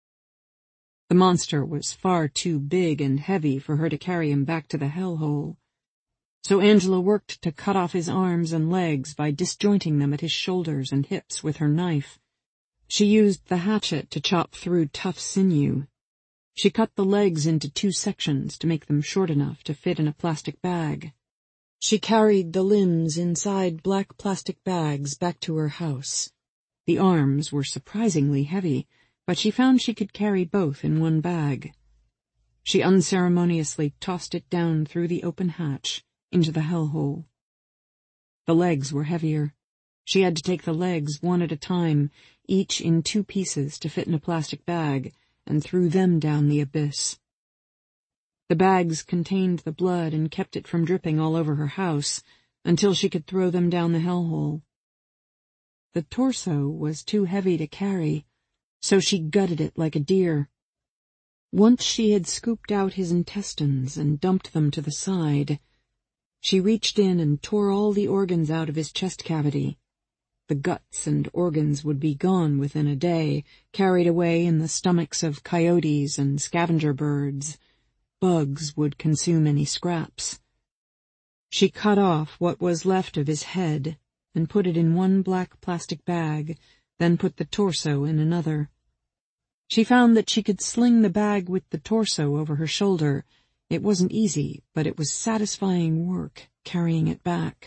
The monster was far too big and heavy for her to carry him back to the hellhole, so Angela worked to cut off his arms and legs by disjointing them at his shoulders and hips with her knife. She used the hatchet to chop through tough sinew. She cut the legs into 2 sections to make them short enough to fit in a plastic bag. She carried the limbs inside black plastic bags back to her house. The arms were surprisingly heavy, but she found she could carry both in one bag. She unceremoniously tossed it down through the open hatch into the hellhole. The legs were heavier. She had to take the legs one at a time, each in 2 pieces to fit in a plastic bag, and threw them down the abyss. The bags contained the blood and kept it from dripping all over her house until she could throw them down the hellhole. The torso was too heavy to carry, so she gutted it like a deer. Once she had scooped out his intestines and dumped them to the side, she reached in and tore all the organs out of his chest cavity. The guts and organs would be gone within a day, carried away in the stomachs of coyotes and scavenger birds. Bugs would consume any scraps. She cut off what was left of his head and put it in one black plastic bag, then put the torso in another. She found that she could sling the bag with the torso over her shoulder. It wasn't easy, but it was satisfying work carrying it back.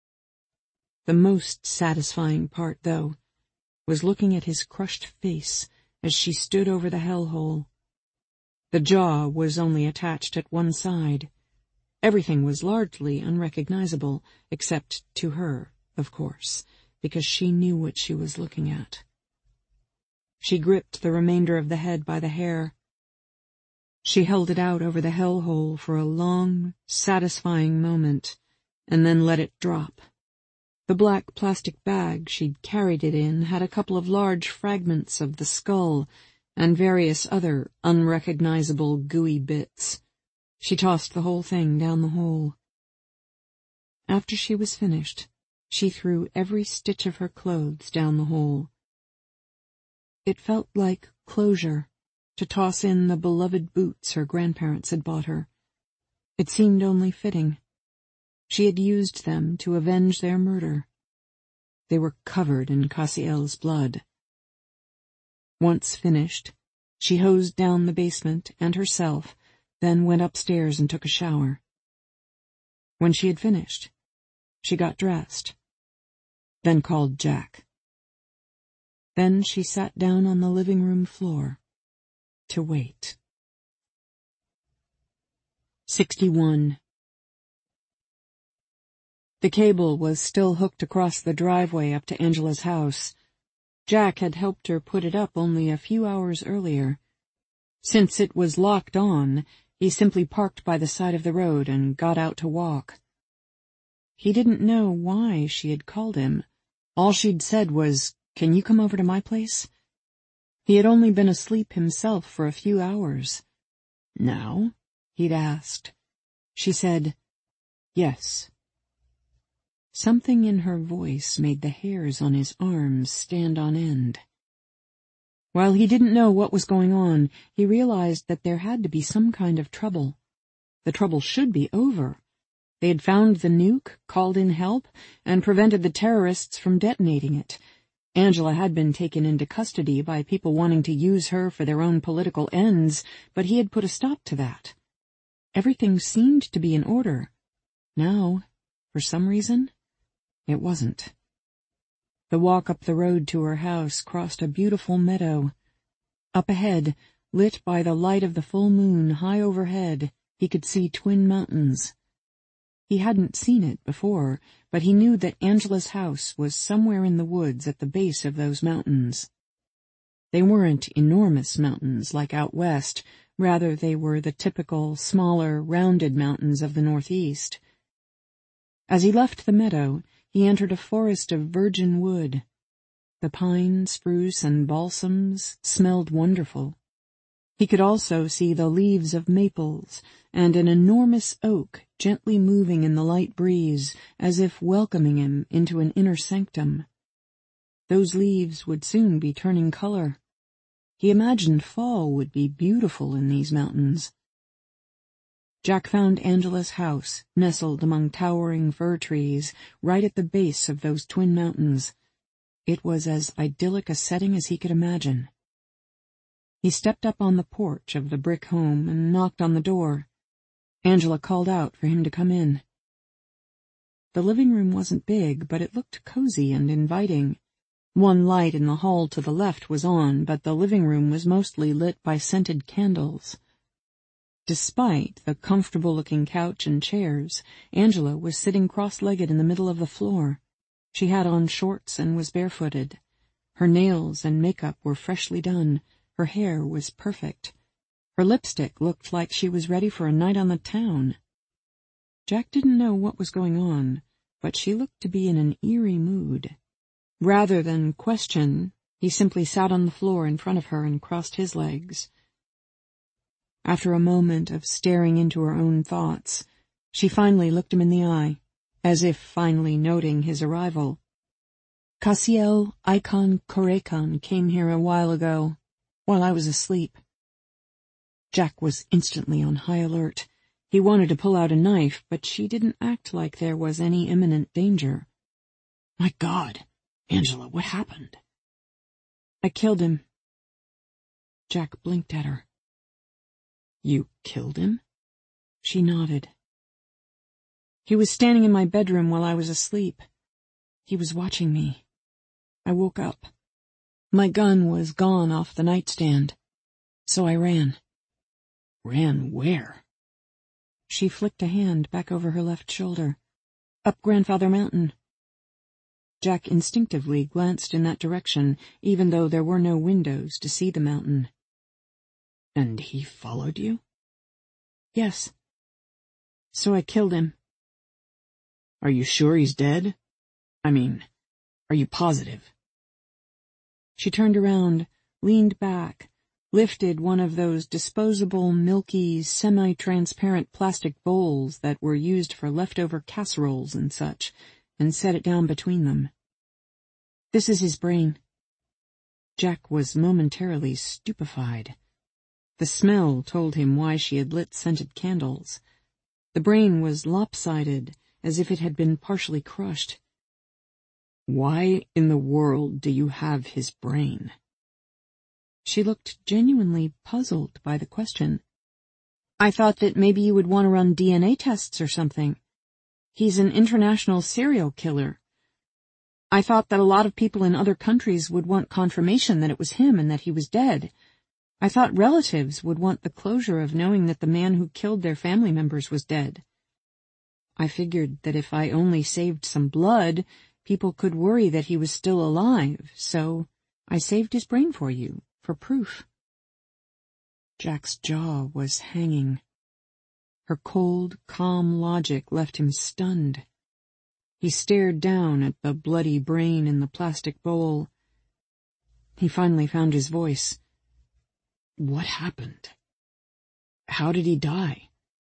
The most satisfying part, though, was looking at his crushed face as she stood over the hellhole. The jaw was only attached at one side. Everything was largely unrecognizable, except to her, of course, because she knew what she was looking at. She gripped the remainder of the head by the hair. She held it out over the hellhole for a long, satisfying moment, and then let it drop. The black plastic bag she'd carried it in had a couple of large fragments of the skull and various other unrecognizable gooey bits. She tossed the whole thing down the hole. After she was finished, she threw every stitch of her clothes down the hole. It felt like closure to toss in the beloved boots her grandparents had bought her. It seemed only fitting. She had used them to avenge their murder. They were covered in Cassiel's blood. Once finished, she hosed down the basement and herself, then went upstairs and took a shower. When she had finished, she got dressed, then called Jack. Then she sat down on the living room floor to wait. 61. The cable was still hooked across the driveway up to Angela's house. Jack had helped her put it up only a few hours earlier. Since it was locked on, he simply parked by the side of the road and got out to walk. He didn't know why she had called him. All she'd said was, "Can you come over to my place?" He had only been asleep himself for a few hours. "Now?" he'd asked. She said, "Yes." Something in her voice made the hairs on his arms stand on end. While he didn't know what was going on, he realized that there had to be some kind of trouble. The trouble should be over. They had found the nuke, called in help, and prevented the terrorists from detonating it. Angela had been taken into custody by people wanting to use her for their own political ends, but he had put a stop to that. Everything seemed to be in order. Now, for some reason, it wasn't. The walk up the road to her house crossed a beautiful meadow. Up ahead, lit by the light of the full moon high overhead, he could see Twin Mountains. He hadn't seen it before, but he knew that Angela's house was somewhere in the woods at the base of those mountains. They weren't enormous mountains like out west, rather they were the typical, smaller, rounded mountains of the Northeast. As he left the meadow, he entered a forest of virgin wood. The pine, spruce, and balsams smelled wonderful. He could also see the leaves of maples and an enormous oak gently moving in the light breeze as if welcoming him into an inner sanctum. Those leaves would soon be turning color. He imagined fall would be beautiful in these mountains. Jack found Angela's house nestled among towering fir trees right at the base of those twin mountains. It was as idyllic a setting as he could imagine. He stepped up on the porch of the brick home and knocked on the door. Angela called out for him to come in. The living room wasn't big, but it looked cozy and inviting. One light in the hall to the left was on, but the living room was mostly lit by scented candles. Despite the comfortable-looking couch and chairs, Angela was sitting cross-legged in the middle of the floor. She had on shorts and was barefooted. Her nails and makeup were freshly done. Her hair was perfect. Her lipstick looked like she was ready for a night on the town. Jack didn't know what was going on, but she looked to be in an eerie mood. Rather than question, he simply sat on the floor in front of her and crossed his legs. After a moment of staring into her own thoughts, she finally looked him in the eye, as if finally noting his arrival. "Cassiel Icon Korekon came here a while ago, while I was asleep." Jack was instantly on high alert. He wanted to pull out a knife, but she didn't act like there was any imminent danger. "My God, Angela, what happened?" "I killed him." Jack blinked at her. "You killed him?" She nodded. "He was standing in my bedroom while I was asleep. He was watching me. I woke up. My gun was gone off the nightstand, so I ran." "Ran where?" She flicked a hand back over her left shoulder. "Up Grandfather Mountain." Jack instinctively glanced in that direction, even though there were no windows to see the mountain. "And he followed you?" Yes. So I killed him. Are you sure he's dead? I mean, are you positive? She turned around, leaned back, lifted one of those disposable, milky, semi-transparent plastic bowls that were used for leftover casseroles and such, and set it down between them. This is his brain. Jack was momentarily stupefied. The smell told him why she had lit scented candles. The brain was lopsided, as if it had been partially crushed. Why in the world do you have his brain? She looked genuinely puzzled by the question. I thought that maybe you would want to run DNA tests or something. He's an international serial killer. I thought that a lot of people in other countries would want confirmation that it was him and that he was dead. I thought relatives would want the closure of knowing that the man who killed their family members was dead. I figured that if I only saved some blood, people could worry that he was still alive, so I saved his brain for you, for proof. Jack's jaw was hanging. Her cold, calm logic left him stunned. He stared down at the bloody brain in the plastic bowl. He finally found his voice. What happened? How did he die?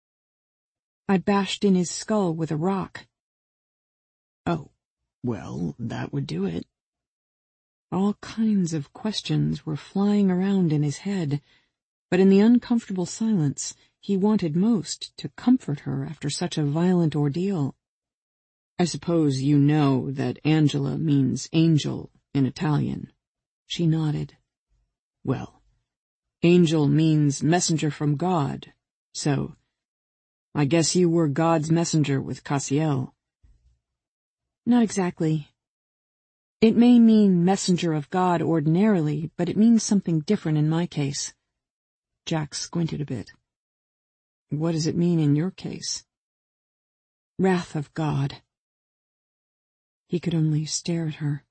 I bashed in his skull with a rock. Oh, well, that would do it. All kinds of questions were flying around in his head, but in the uncomfortable silence, he wanted most to comfort her after such a violent ordeal. I suppose you know that Angela means angel in Italian. She nodded. Well, angel means messenger from God, so I guess you were God's messenger with Cassiel. Not exactly. It may mean messenger of God ordinarily, but it means something different in my case. Jack squinted a bit. What does it mean in your case? Wrath of God. He could only stare at her.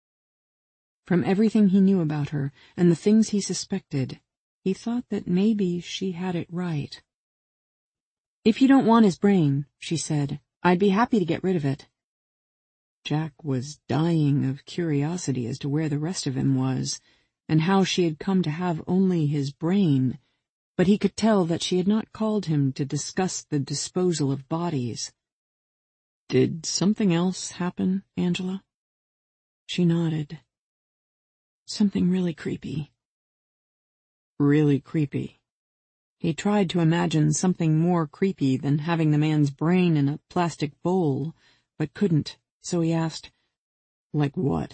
From everything he knew about her and the things he suspected, he thought that maybe she had it right. If you don't want his brain, she said, I'd be happy to get rid of it. Jack was dying of curiosity as to where the rest of him was, and how she had come to have only his brain, but he could tell that she had not called him to discuss the disposal of bodies. Did something else happen, Angela? She nodded. Something really creepy. Really creepy. He tried to imagine something more creepy than having the man's brain in a plastic bowl, but couldn't, so he asked, Like what?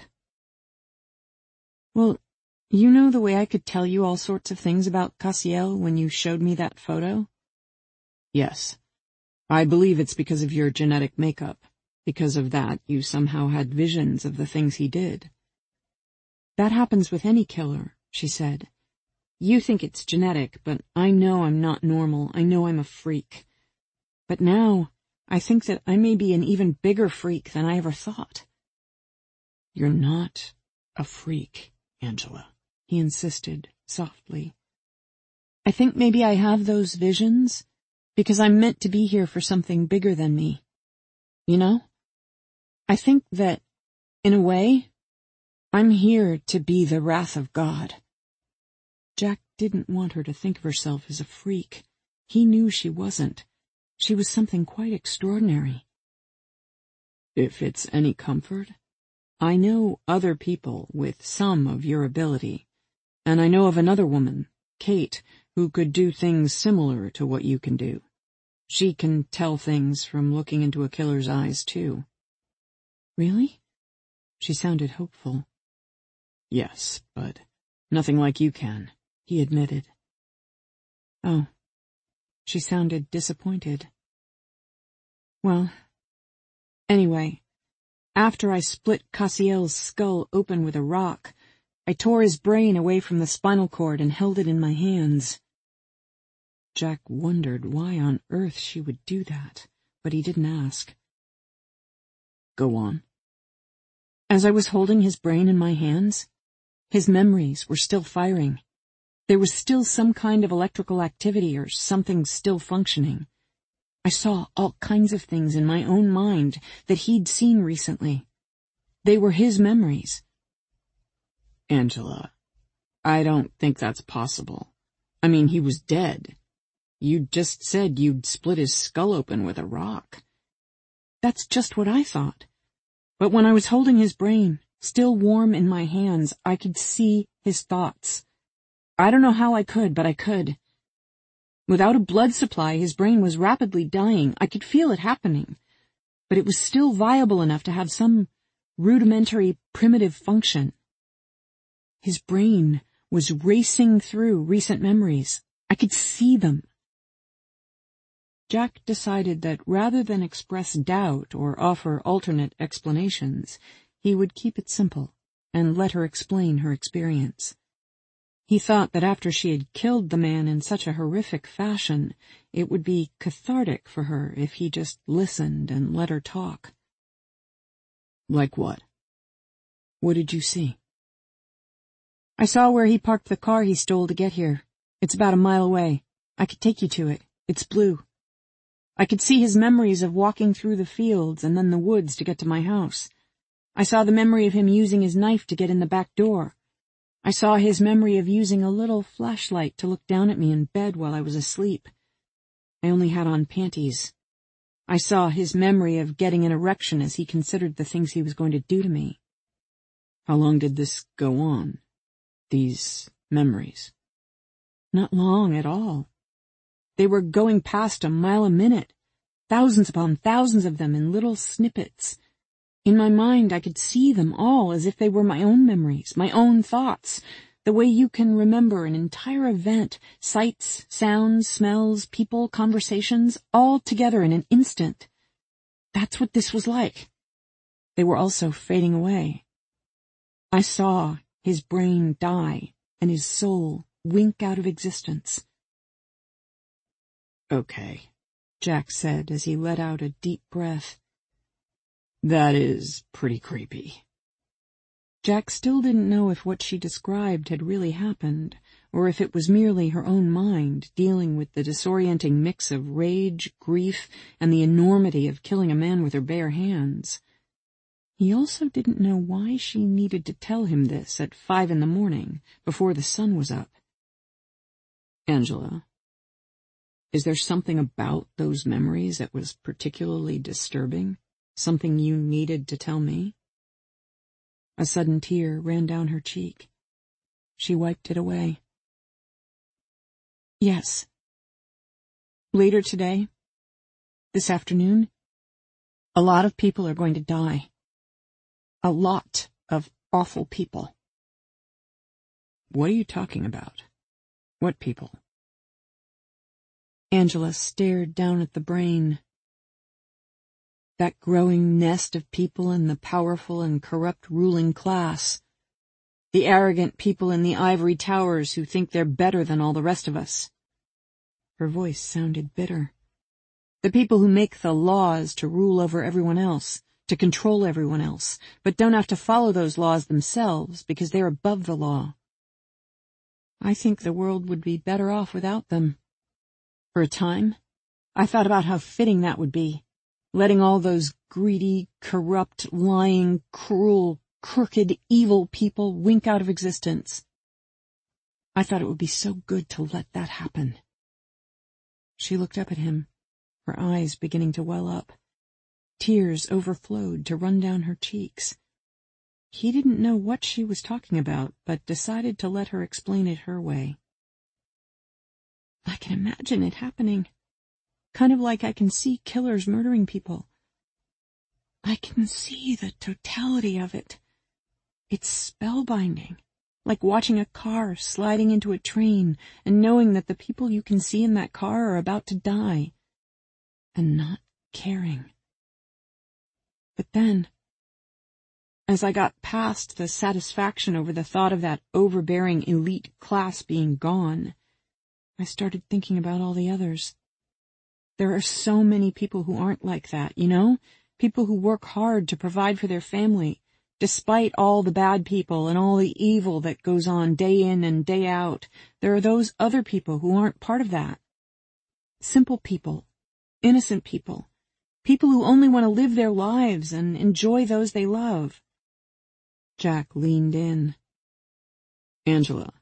Well, you know the way I could tell you all sorts of things about Cassiel when you showed me that photo? Yes. I believe it's because of your genetic makeup. Because of that, you somehow had visions of the things he did. That happens with any killer, she said. You think it's genetic, but I know I'm not normal. I know I'm a freak. But now, I think that I may be an even bigger freak than I ever thought. You're not a freak, Angela, he insisted, softly. I think maybe I have those visions because I'm meant to be here for something bigger than me. You know? I think that, in a way, I'm here to be the wrath of God. Jack didn't want her to think of herself as a freak. He knew she wasn't. She was something quite extraordinary. If it's any comfort, I know other people with some of your ability, and I know of another woman, Kate, who could do things similar to what you can do. She can tell things from looking into a killer's eyes, too. Really? She sounded hopeful. Yes, but nothing like you can, he admitted. Oh. She sounded disappointed. Well, anyway, after I split Cassiel's skull open with a rock, I tore his brain away from the spinal cord and held it in my hands. Jack wondered why on earth she would do that, but he didn't ask. Go on. As I was holding his brain in my hands, his memories were still firing. There was still some kind of electrical activity or something still functioning. I saw all kinds of things in my own mind that he'd seen recently. They were his memories. Angela, I don't think that's possible. I mean, he was dead. You just said you'd split his skull open with a rock. That's just what I thought. But when I was holding his brain, still warm in my hands, I could see his thoughts. I don't know how I could, but I could. Without a blood supply, his brain was rapidly dying. I could feel it happening. But it was still viable enough to have some rudimentary, primitive function. His brain was racing through recent memories. I could see them. Jack decided that rather than express doubt or offer alternate explanations, he would keep it simple and let her explain her experience. He thought that after she had killed the man in such a horrific fashion, it would be cathartic for her if he just listened and let her talk. Like what? What did you see? I saw where he parked the car he stole to get here. It's about a mile away. I could take you to it. It's blue. I could see his memories of walking through the fields and then the woods to get to my house. I saw the memory of him using his knife to get in the back door. I saw his memory of using a little flashlight to look down at me in bed while I was asleep. I only had on panties. I saw his memory of getting an erection as he considered the things he was going to do to me. How long did this go on? These memories? Not long at all. They were going past a mile a minute, thousands upon thousands of them in little snippets. In my mind, I could see them all as if they were my own memories, my own thoughts, the way you can remember an entire event, sights, sounds, smells, people, conversations, all together in an instant. That's what this was like. They were also fading away. I saw his brain die and his soul wink out of existence. Okay, Jack said as he let out a deep breath. That is pretty creepy. Jack still didn't know if what she described had really happened, or if it was merely her own mind dealing with the disorienting mix of rage, grief, and the enormity of killing a man with her bare hands. He also didn't know why she needed to tell him this at 5 a.m, before the sun was up. Angela, is there something about those memories that was particularly disturbing? Something you needed to tell me? A sudden tear ran down her cheek. She wiped it away. Yes. Later today, this afternoon, a lot of people are going to die. A lot of awful people. What are you talking about? What people? Angela stared down at the brain. That growing nest of people in the powerful and corrupt ruling class. The arrogant people in the ivory towers who think they're better than all the rest of us. Her voice sounded bitter. The people who make the laws to rule over everyone else, to control everyone else, but don't have to follow those laws themselves because they're above the law. I think the world would be better off without them. For a time, I thought about how fitting that would be. Letting all those greedy, corrupt, lying, cruel, crooked, evil people wink out of existence. I thought it would be so good to let that happen. She looked up at him, her eyes beginning to well up. Tears overflowed to run down her cheeks. He didn't know what she was talking about, but decided to let her explain it her way. I can imagine it happening. Kind of like I can see killers murdering people. I can see the totality of it. It's spellbinding, like watching a car sliding into a train and knowing that the people you can see in that car are about to die, and not caring. But then, as I got past the satisfaction over the thought of that overbearing elite class being gone, I started thinking about all the others. There are so many people who aren't like that, you know? People who work hard to provide for their family, Despite all the bad people and all the evil that goes on day in and day out, there are those other people who aren't part of that. Simple people, innocent people, people who only want to live their lives and enjoy those they love. Jack leaned in. Angela,